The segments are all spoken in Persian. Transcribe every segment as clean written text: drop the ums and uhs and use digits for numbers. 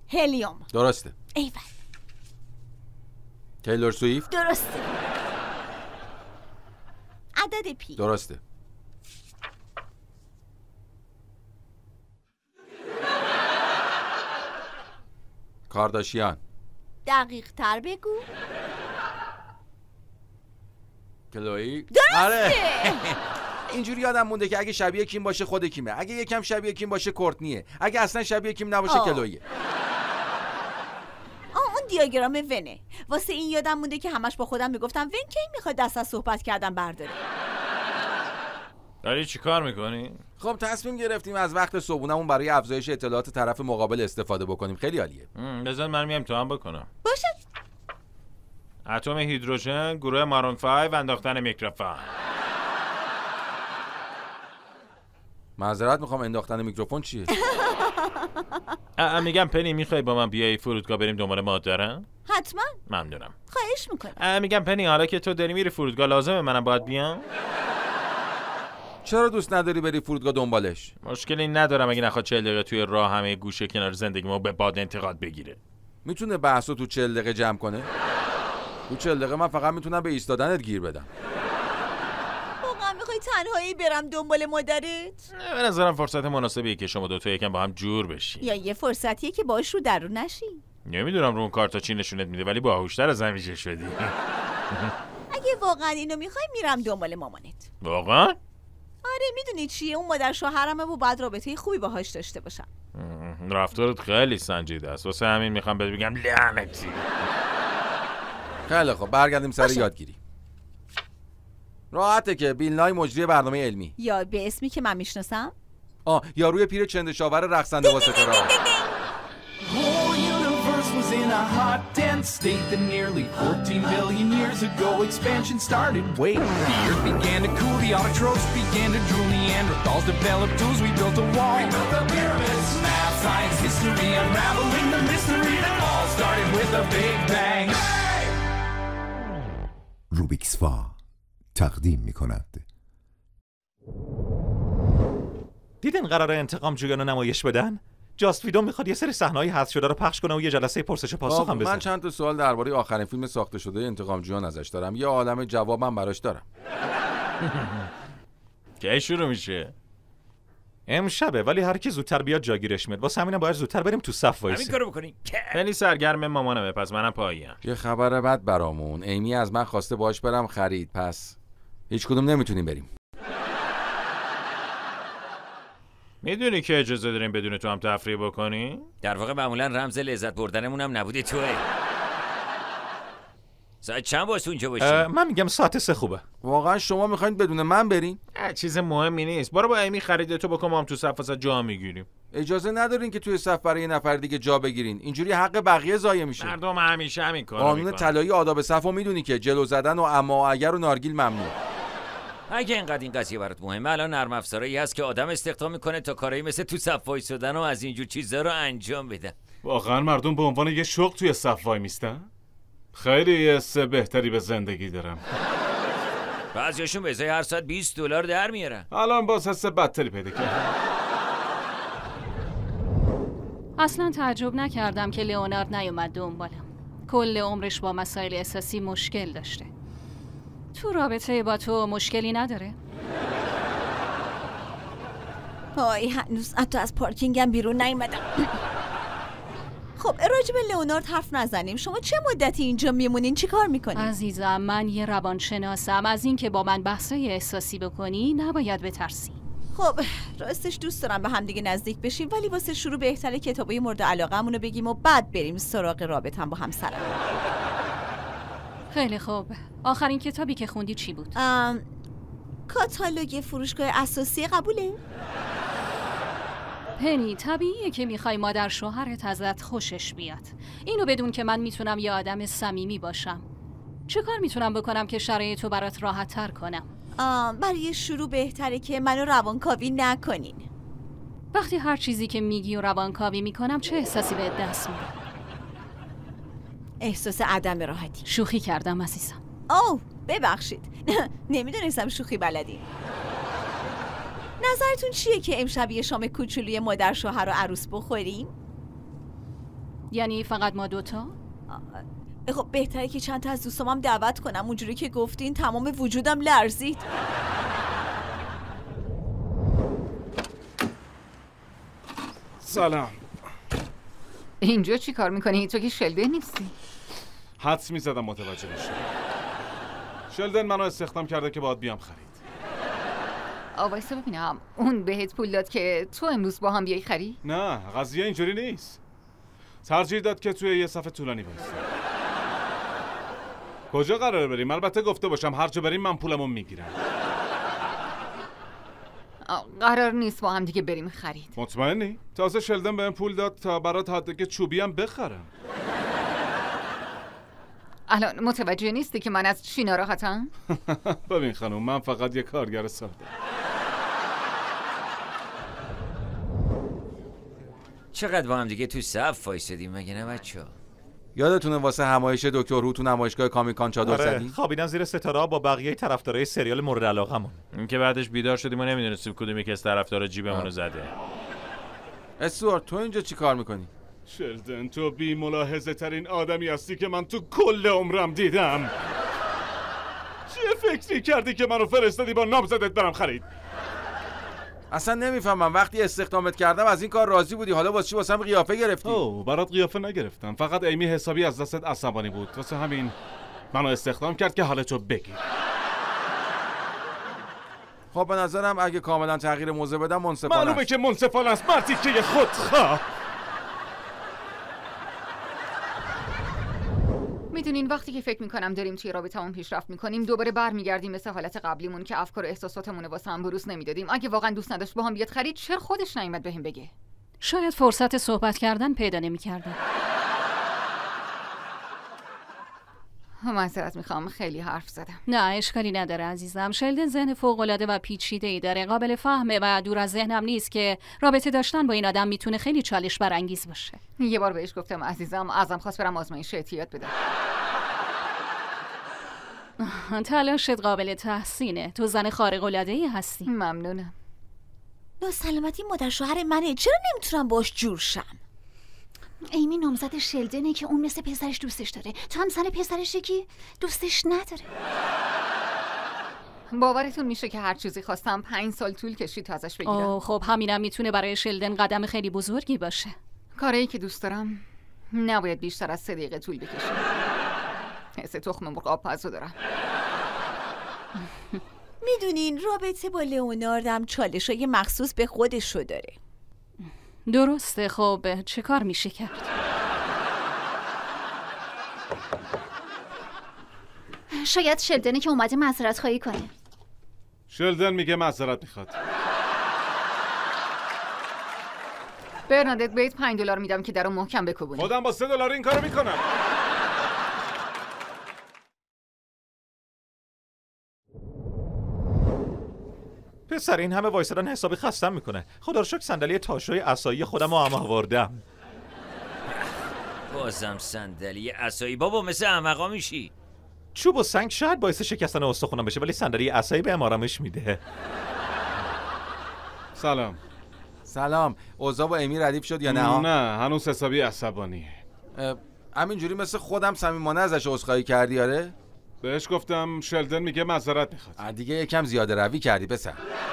هلیوم. درسته. ایول. تیلور سویفت. درسته. عدد پی. درسته. کارداشیان. دقیق تر بگو. کلویی. درسته. اینجوری یادم مونده که اگه شبیه کیم باشه خود کیمه، اگه یکم شبیه کیم باشه کورتنیه، اگه اصلا شبیه کیم نباشه کلویه. اون دیاگرام ونه. واسه این یادم مونده که همش با خودم میگفتم ون کی میخواد دست از صحبت کردن برداره. داری چی کار میکنی؟ خب تصمیم گرفتیم از وقت صبحونمون برای افزایش اطلاعات طرف مقابل استفاده بکنیم. خیلی عالیه. بذار من امتحان بکنم. باشه. اتم هیدروژن، گروه مارون 5 و انداختن میکروفون. معذرت میخوام، انداختن میکروفون چیه؟ میگم پنی میخوای با من بیای فرودگاه بریم دنبال مادرم؟ حتما. ممنونم. خواهش میکنم. میگم پنی حالا که تو داری میری فرودگاه لازمه منم باید بیام؟ چرا دوست نداری بری فرودگاه دنبالش؟ مشکلی ندارم اگه نخواد 40 دقیقه توی راه همه گوشه کنار زندگیمو به باد انتقاد بگیره. میتونه بحثو تو 40 دقیقه جمع کنه؟ تو 40 دقیقه من فقط میتونم به ایستادنت گیر بدم. واقعا میخوای تنهایی برم دنبال مادرت؟ به نظرم فرصت مناسبیه که شما دوتا یکم با هم جور بشین. یا یه فرصتیه که باش رو در رو نشی. نمیدونم رو اون کارتا چی نشونت میده ولی باهوشتر از همیشه شدی. اگه واقعا اینو میخوای میرم دنبال مامانت. واقعا؟ آره میدونی چیه، اون مادر شوهرمه و باید رابطه خوبی باهاش داشته باشم. رفتارت خیلی سنجیده است، واسه همین میخوام بهت بگم لعنتی. خیلی خب برگردیم سر یادگیری. راحته که بیل نای مجری برنامه علمی. یا به اسمی که من میشناسم؟ یاروی پیر چندشاور رقصنده با ستاره. Was in a hot, dense state that nearly 14 billion years ago expansion started. Wait, the earth began to cool, the autotrophs began to drool, Neanderthals developed tools, we built a wall. We built the pyramids, math, science, history, unraveling the mystery that all started with a big bang. روبیکس فا تقدیم می‌کند. دیدین قراره انتقام جویانو نمایش بدن؟ جاست ویدون میخواد یه سری صحنه‌های حذف شده رو پخش کنه و یه جلسه پرسش پاسخ هم بزنه. من چند تا سوال درباره آخرین فیلم ساخته شده انتقام جویان ازش دارم. یه عالمه جوابم براش دارم. کی شروع میشه؟ امشبه، ولی هر کی زودتر بیاد جاگیرش میاد. واسه همینم باید زودتر بریم تو صف وایسیم. همین کارو بکنیم. خیلی سرگرم مامانمه، پس منم پایین. یه خبر بد برامون. ایمی از من خواسته باهاش برم خرید، پس هیچ کدوم نمیتونیم بریم. میدونی که اجازه داریم بدون تو هم تفریح بکنی؟ در واقع معمولا رمز لذت بردنمون هم نبوده توه. ساعت چند واسه اونجا باشیم؟ من میگم ساعت 3 خوبه. واقعا شما میخواین بدون من برین؟ چیز مهمی نیست. برو با ایمی خرید تو بکن، ما هم تو صف واسه جا میگیریم. اجازه ندارین که توی صف برای یه نفر دیگه جا بگیرین. اینجوری حق بقیه ضایع میشه. مردم همیشه همین کارو میکنن. قانون طلایی آداب صفو میدونی که جلو زدن و اما اگر و نارگیل ممنوع. اگه اینقدر این قضیه برات مهمه، الان نرم افزارایی هست که آدم استخدام میکنه تا کارایی مثل تو صف وایسادن و از اینجور چیزا رو انجام بدن. واقعا مردم به عنوان یه شغل توی صف وای میستن؟ خیلی حس بهتری به زندگی دارم. بعضیاشون به ازای هر ساعت $20 در میارن. الان باز حس بدتری پیدا کردم. اصلا تعجب نکردم که لئونارد نیومد دنبالم. کل عمرش با مسائل احساسی مشکل داشته. تو رابطه با تو مشکلی نداره؟ هنوز حتی از پارکینگم بیرون نیومدم. خب راجب لئونارد حرف نزنیم. شما چه مدتی اینجا میمونین؟ چی کار میکنین؟ عزیزم، من یه روانشناسم. از این که با من بحثای احساسی بکنی نباید بترسی. خب راستش دوست دارم به هم دیگه نزدیک بشیم، ولی واسه شروع بهتره کتابای مورد علاقه‌مون رو بگیم و بعد بریم سراغ رابطه‌ام با همسرم. خیلی خوب. آخرین کتابی که خوندی چی بود؟ کاتالوگ فروشگاه اساسی قبوله؟ پنی، طبیعیه که میخوای مادر شوهرت ازت خوشش بیاد. اینو بدون که من میتونم یه آدم صمیمی باشم. چه کار میتونم بکنم که شرایطو برات راحت تر کنم؟ برای شروع بهتره که منو روانکاوی نکنین. وقتی هر چیزی که میگی و روانکاوی میکنم چه احساسی بهت دست میده؟ احساس عدم راحتی. شوخی کردم عزیزم. ببخشید. نمیدونستم شوخی بلدی. نظرتون چیه که امشب یه شام کوچولوی مادر شوهر و عروس بخوریم؟ یعنی فقط ما دوتا؟ خب بهتره که چند تا از دوستام هم دعوت کنم. اونجوری که گفتین تمام وجودم لرزید. سلام. اینجا چی کار میکنی؟ تو که شلدن نیستی. حدس میزدم متوجه بشی. شلدن منو استخدام کرده که باید بیام خرید. وایسا ببینم، اون بهت پول داد که تو امروز با هم بیای خرید؟ نه، قضیه اینجوری نیست. ترجیح داد که توی یه صف طولانی وایسم. کجا قراره بریم؟ البته گفته باشم هر جا بریم من پولمو میگیرم. قرار نیست با هم دیگه بریم خرید. مطمئنی؟ تازه شلدن بهم پول داد تا برات حداقل چوبی هم بخرم. الان متوجه نیستی که من از چی ناراحتم؟ ببین خانم، من فقط یه کارگر ساده. چقدر با هم دیگه تو صف وایسادیم مگه نه بچه‌ها؟ یادتونه واسه همایش دکتر هو تو نمایشگاه کامیکان چادر زدیم؟ خوابیدن زیر ستاره با بقیه طرفدارای سریال مورد علاقمون. این که بعدش بیدار شدیم و نمیدونستیم کدوم یکی از طرفدارا جیبمونو زده. استوارت تو اینجا چی کار میکنی؟ شلدن تو بی ملاحظه ترین آدمی هستی که من تو کل عمرم دیدم. چه فکری کردی که منو فرستادی با نامزدت برم خرید؟ اصلا نمیفهمم. وقتی استخدامت کردم از این کار راضی بودی، حالا واسه چی واسم قیافه گرفتی؟ برات قیافه نگرفتم، فقط ایمی حسابی از دستت عصبانی بود، واسه همین منو استخدام کرد که حالتو بگیر. خب به نظرم اگه کاملا تغییر موضوع بدم منصفانه است. معلومه که منصفانه است، مردی که خودخواه. میدونین وقتی که فکر میکنم داریم توی رابطمون پیشرفت میکنیم دوباره برمیگردیم مثل حالت قبلیمون که افکار و احساساتمون واسه هم بروز نمیدادیم. اگه واقعا دوست نداشت با هم بیاد خرید چرا خودش نیومد بهم بگه؟ شاید فرصت صحبت کردن پیدا نمی‌کردم. معذرت میخوام خیلی حرف زدم. نه اشکالی نداره عزیزم. شلدن ذهن فوق‌العاده و پیچیده‌ای داره، قابل فهمه و دور از ذهنم نیست که رابطه داشتن با این آدم میتونه خیلی چالش برانگیز باشه. یه بار بهش گفتم عزیزم ازم خواست برم آزمایش اعتیاد بدم. تلاشت قابل تحسینه. تو زن خارق‌العاده‌ای هستی. ممنونم. ناسلامتی مادر شوهر منه، چرا نمیتونم باش جور شم؟ ایمی نامزد شلدنه که اون مثل پسرش دوستش داره، تو هم زن پسرشه که دوستش نداره. باورتون میشه که هر چیزی خواستم 5 سال طول کشید تا ازش بگیرم. خب همینم میتونه برای شلدن قدم خیلی بزرگی باشه. کاری که دوست دارم نباید بیشتر از 3 دقیقه طول بکشه. حس تخم مرغ آب پزو دارم. میدونین رابطه با لئوناردم چالشای مخصوص به خودشو داره. درسته. خب چه کار میشه کرد؟ شاید شلدنه که اومده معذرت خواهی کنه. شلدن میگه معذرت میخواد. برنادت بهت $5 میدم که درو محکم بکوبونی. خودم با $3 این کارو میکنم. پسر این همه وایسادن حسابی خستم میکنه. خدا رو شکر صندلی تاشوی عصایی خودم رو هم آوردم. بازم صندلی عصایی؟ بابا مثل احمقا میشی. چوب و سنگ شاید باعث شکستن استخونم بشه ولی صندلی عصایی به آرامش میده. سلام. اوضاع با امی ردیف شد یا نه؟ نه هنوز حسابی عصبانیه. همینجوری مثل خودم صمیمانه ازش عذرخواهی کردی؟ آره؟ بهش گفتم شلدن میگه معذرت میخواد. دیگه یکم زیاده روی کردی پسر.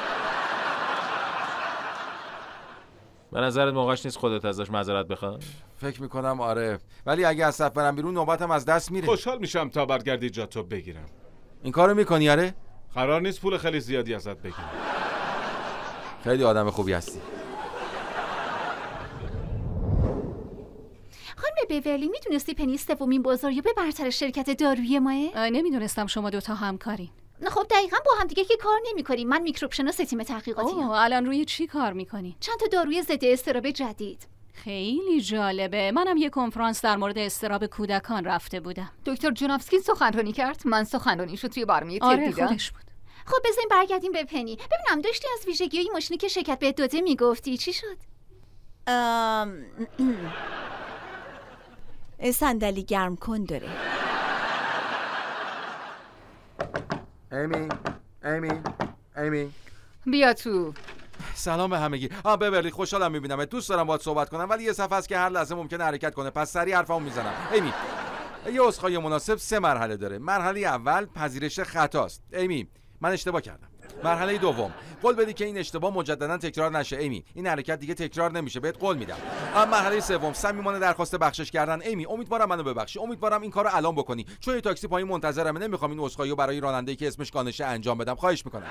به نظرت موقعش نیست خودت ازش معذرت بخوای؟ فکر میکنم آره، ولی اگه از صف برم بیرون نوبتم از دست میره. خوشحال میشم تا برگردی جاتو بگیرم. این کارو میکنی؟ آره؟ قرار نیست پول خیلی زیادی ازت بگیرم. خیلی آدم خوبی هستی. خانم بیورلی میدونستی پنی سومین بازاریاب برتر شرکت دارویی ماه؟ نمیدونستم شما دوتا همکارین. خب دقیقاً با هم دیگه که کار نمی‌کنیم. من میکروب شناس تیم تحقیقاتی ام. الان روی چی کار میکنی؟ چند تا داروی ضد اضطراب جدید. خیلی جالبه. منم یه کنفرانس در مورد اضطراب کودکان رفته بودم. دکتر جونافسکی سخنرانی کرد. من سخنرانیشو توی برنامه تلویزیون دیدم. خودش بود. خب بزنین برگردیم به پنی. ببینم داشتی از ویژگی‌های ماشینی که شرکت بهت داده میگفتی، چی شد؟ صندلی گرم کن داره. ایمی بیا تو. سلام به همگی. ببرلی خوشحالم میبینم. دوست دارم باهات صحبت کنم ولی یه صفحه است که هر لحظه ممکنه حرکت کنه، پس سریع حرفمو میزنم. ایمی، یه عذرخواهی مناسب 3 مرحله داره. مرحله اول پذیرش خطاست. ایمی، من اشتباه کردم. مرحله دوم، قول بدی که این اشتباه مجددا تکرار نشه. ایمی، این حرکت دیگه تکرار نمیشه، بهت قول میدم. مرحله سوم، صمیمانه درخواست بخشش کردن. ایمی، امیدوارم منو ببخشی، امیدوارم این کارو الان بکنی، چون یه تاکسی پایین منتظرمه، نمیخوام این عذرخواهیو برای راننده‌ای که اسمش گانشه انجام بدم. خواهش میکنم.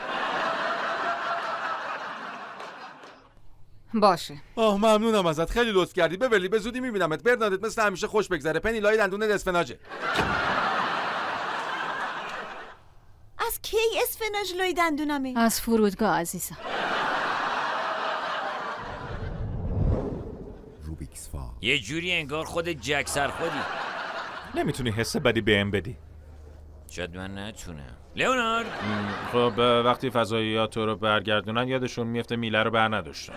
باشه. ممنونم ازت، خیلی لطف کردی. ببرلی به زودی میبینمت. برنادت مثل همیشه خوش بگذره. پنی لای دندون اسفناجه. از کی اسفناج لای دندونمه؟ از فرودگاه عزیزم. روبیکس فا. یه جوری انگار خود جک سرخودی. نمیتونی حس بدی بهم بدی؟ شاید من نتونم. لئونارد، خب وقتی فضاییات تو رو برگردونن یادشون میفته میله رو بر نداشتن.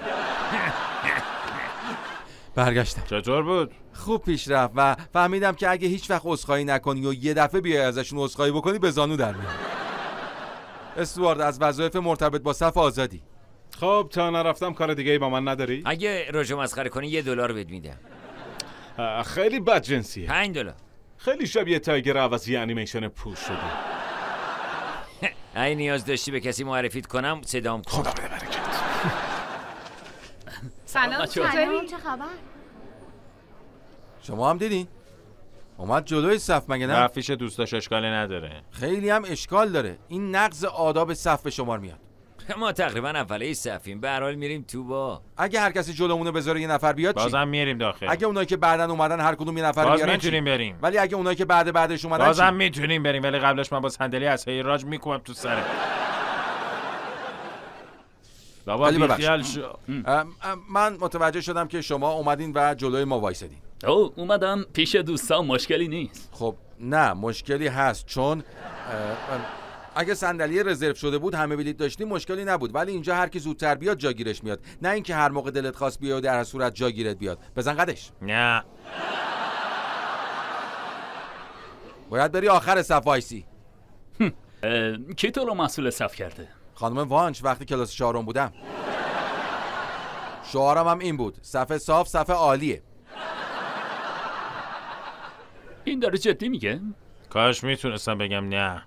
برگشتم. چطور بود؟ خوب پیش رفت و فهمیدم که اگه هیچ وقت عذرخواهی نکنی و یه دفعه بیای ازشون عذرخواهی بکنی به زانو در میاد. استوارد، از وظایف مرتبط با صف آزادی. خب تا نرفتم کار دیگه ای با من نداری؟ اگه راجع مسخره کنی $1 بهت میدم. خیلی بدجنسیه. $5. خیلی شبیه تایگر عوضی انیمیشن پوش شده. اگه نیاز داشتی به کسی معرفیت کنم صدام کن. خدا بده برکت. سلام، چه خبر؟ شما هم دیدین؟ اومد جلوی صف مگه نه؟ رفیش دوستاش اشکالی نداره. خیلی هم اشکال داره. این نقض آداب صف به شمار میاد. ما تقریبا اوله صفیم، به هر حال میریم تو. با اگه هر کسی جلومونه بذاره یه نفر بیاد چی؟ بازم میریم داخل. اگه اونایی که بعدن اومدن هر کدوم یه نفر بیارن میتونیم بریم. ولی اگه اونایی که بعدش اومدن بازم چی؟ میتونیم بریم، ولی قبلش من با صندلی عصای راج میکوبم تو سرت. بابا بیخیال شو. من متوجه شدم که شما اومدین و جلوی ما وایسادین. اومدم پیش دوستان، مشکلی نیست. خب نه مشکلی هست، چون اگه صندلی رزرو شده بود همه بلیط داشتیم مشکلی نبود، ولی اینجا هر کی زودتر بیاد جا گیرش میاد، نه اینکه هر موقع دلت خواست بیای و در هر صورت جا گیرت بیاد. بزن قدش. نه باید بری آخر صف وایسی. کی تو رو مسئول صف کرده؟ خانم وانچ، وقتی کلاس 4 بودم. شعارم هم این بود: صف صاف، صف عالیه. این داره جدی میگه؟ کاش میتونستم بگم نه.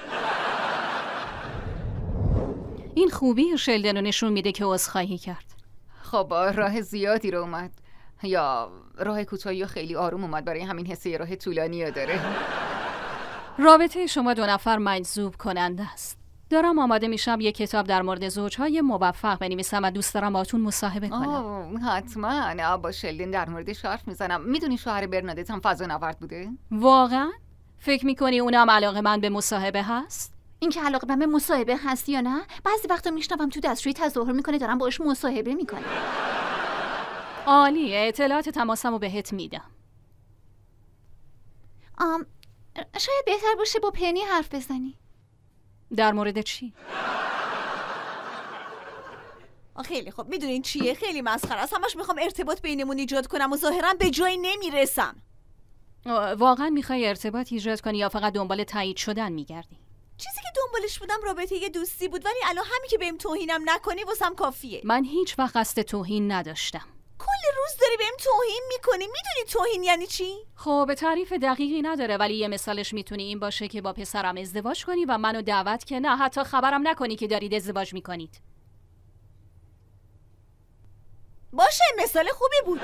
این خوبی شلدن رو نشون میده که عذرخواهی کرد. خب راه زیادی رو اومد، یا راه کوتاهی و خیلی آروم اومد، برای همین حس یه راه طولانی داره. رابطه شما 2 نفر مجذوب کننده است. دارم آماده میشم یه کتاب در مورد زوجهای موفق بنویسم و دوست دارم باهاتون مصاحبه کنم. حتما. با شلدن در موردش حرف میزنم. میدونی شوهر برنادت هم فضانورد بوده؟ واقعا؟ فکر میکنی اونم علاقه‌مند به مصاحبه هست؟ این که علاقه‌مند به مصاحبه هست یا نه؟ بعضی وقتا میشنوم تو دستشویی تظاهر میکنه دارم باهاش مصاحبه میکنه. عالیه، اطلاعات تماسمو بهت میدم. شاید بهتر باشه با پنی حرف بزنی. در مورد چی؟ خیلی خب، میدونین چیه؟ خیلی مسخره است. همش میخوام ارتباط بینمون ایجاد کنم و ظاهرا به جایی نمیرسم. واقعا میخوای ارتباط ایجاد کنی یا فقط دنبال تایید شدن میگردی؟ چیزی که دنبالش بودم رابطه یه دوستی بود، ولی الان همین که بهم توهینم نکنی واسم کافیه. من هیچ وقت قصد توهین نداشتم. کل روز داری بهم توهین میکنی. میدونی توهین یعنی چی؟ خب تعریف دقیقی نداره، ولی یه مثالش میتونی این باشه که با پسرم ازدواج کنی و منو دعوت که نه حتی خبرم نکنی که دارید ازدواج میکنید. باشه، مثال خوبی بود.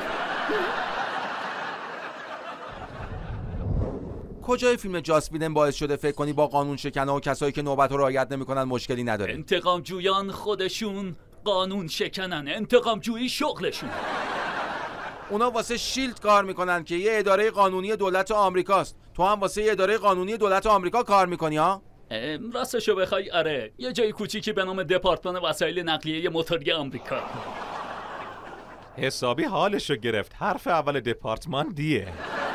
کجای فیلم جاس ویدن باعث شده فکر کنی با قانون شکنا و کسایی که نوبت رو رعایت نمیکنن مشکلی نداره؟ انتقام جویان خودشون قانون شکنن، انتقام جویی شغلشون. اونا واسه شیلد کار میکنن که یه اداره قانونی دولت آمریکاست. تو هم واسه یه اداره قانونی دولت آمریکا کار میکنی ها؟ راستشو بخوای آره، یه جای کوچیکی به نام دپارتمان وسایل نقلیه موتوری آمریکا. حسابی حالشو گرفت. حرف اول دپارتمان دیه.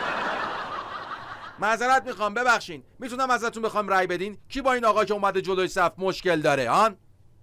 معذرت میخوام، ببخشین. میتونم ازتون بخوام رأی بدین کی با این آقا که اومده جلوی صف مشکل داره؟ آن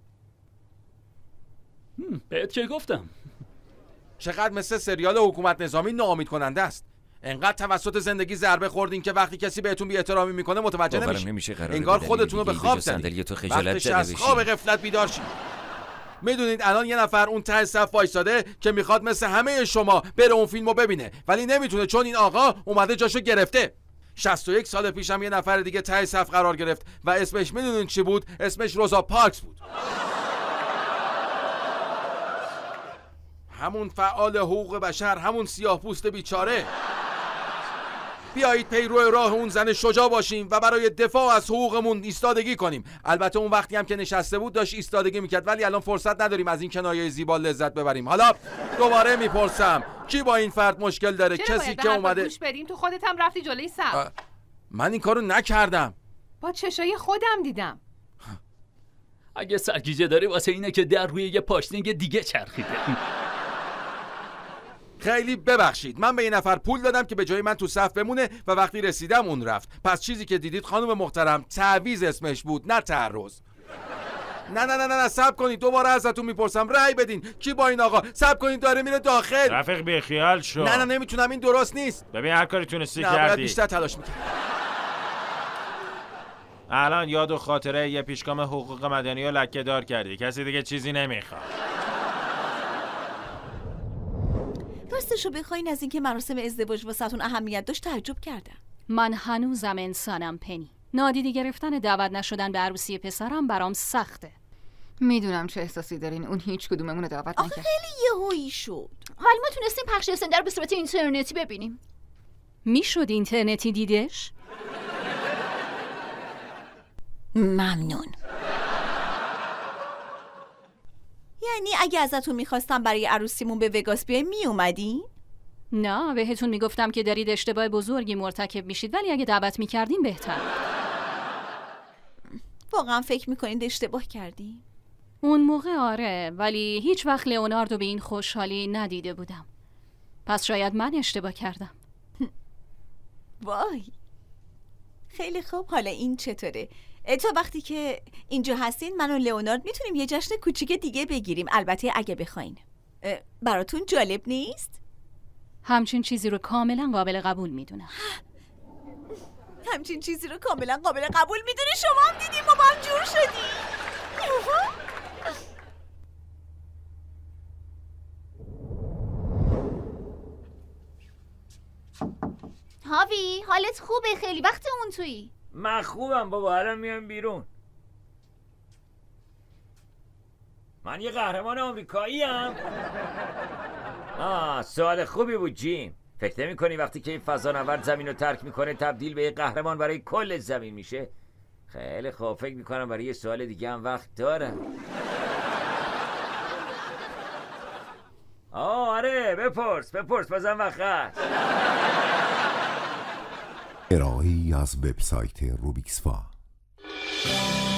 بهت که گفتم. چقدر مثل سریال حکومت نظامی ناامید کننده است. انقدر توسط زندگی ضربه خوردین که وقتی کسی بهتون بی احترامی میکنه متوجه نمیشه. انگار خودتون رو به خواب زدین. وقتش از خواب غفلت بیدار شید. میدونید الان یه نفر اون ته صف وایساده که میخواد مثل همه شما بره اون فیلمو ببینه، ولی نمیتونه چون این آقا اومده جاشو گرفته. 61 سال پیشم یه نفر دیگه ته صف قرار گرفت و اسمش میدونید چی بود؟ اسمش روزا پارکس بود. همون فعال حقوق بشر، همون سیاه‌پوست بیچاره. بیایید پیرو راه اون زن شجاع باشیم و برای دفاع از حقوقمون ایستادگی کنیم. البته اون وقتی هم که نشسته بود داشت ایستادگی میکرد، ولی الان فرصت نداریم از این کنایه زیبا لذت ببریم. حالا دوباره میپرسم کی با این فرد مشکل داره؟ کسی که اومده گوش بدیم؟ تو خودت هم رفتی جلوی صف. من این کارو نکردم. با چشای خودم دیدم. اگه سرگیجه داره واسه اینه که در روی یه پاشنه دیگه چرخیده. خیلی ببخشید، من به این نفر پول دادم که به جای من تو صف بمونه و وقتی رسیدم اون رفت. پس چیزی که دیدید خانم محترم تعویض اسمش بود، نه تعرض. نه صبر کنید، دوباره ازتون میپرسم رأی بدین. کی با این آقا؟ صبر کنید داره میره داخل. رفیق بی خیال شو. نه نمیتونم، این درست نیست. ببین هر کاری تونستی نه، کردی. باید بیشتر تلاش میکرد. الان یاد و خاطره یه پیشگام حقوق مدنی رو لکه دار کردی. کسی دیگه چیزی نمیخواد. راستشو بخواین از اینکه مراسم ازدواج واسهتون اهمیت داشت تعجب کردم. من هنوزم انسانم پنی. نادیده گرفتن دعوت نشدن به عروسی پسرم برام سخته. میدونم چه احساسی دارین. اون هیچ کدوممون رو دعوت نکرد. آخه خیلی یهویی شد. حالا ما تونستیم پخش اسنده رو به صورت اینترنتی ببینیم. میشد اینترنتی دیدش؟ ممنون. یعنی اگه ازتون میخواستم برای عروسیمون به وگاس بیایم میومدین؟ نه، بهتون میگفتم که دارید اشتباه بزرگی مرتکب میشید، ولی اگه دعوت میکردین بهتر. واقعا فکر میکنید اشتباه کردین؟ اون موقع آره، ولی هیچ وقت لئوناردو به این خوشحالی ندیده بودم. پس شاید من اشتباه کردم. وای خیلی خوب. حالا این چطوره؟ تا وقتی که اینجا هستین من و لئونارد میتونیم یه جشن کوچیک دیگه بگیریم، البته اگه بخواین. براتون جالب نیست؟ همچین چیزی رو کاملا قابل قبول میدونم. همچین چیزی رو کاملا قابل قبول میدونی؟ شما هم دیدیم ما با هم جور شدیم. هاوی حالت خوبه؟ خیلی وقت اون تویی. من خوبم بابا، الان میام بیرون. من یه قهرمان آمریکایی ام. سوال خوبی بود جیم. فکر نمی‌کنی وقتی که این فضانورد زمین رو ترک میکنه تبدیل به یه قهرمان برای کل زمین میشه؟ خیلی خوب، فکر میکنم برای یه سوال دیگه هم وقت دارم. آره بپرس بازم وقت هست. ارائه‌ای از وبسایت روبیکسفا.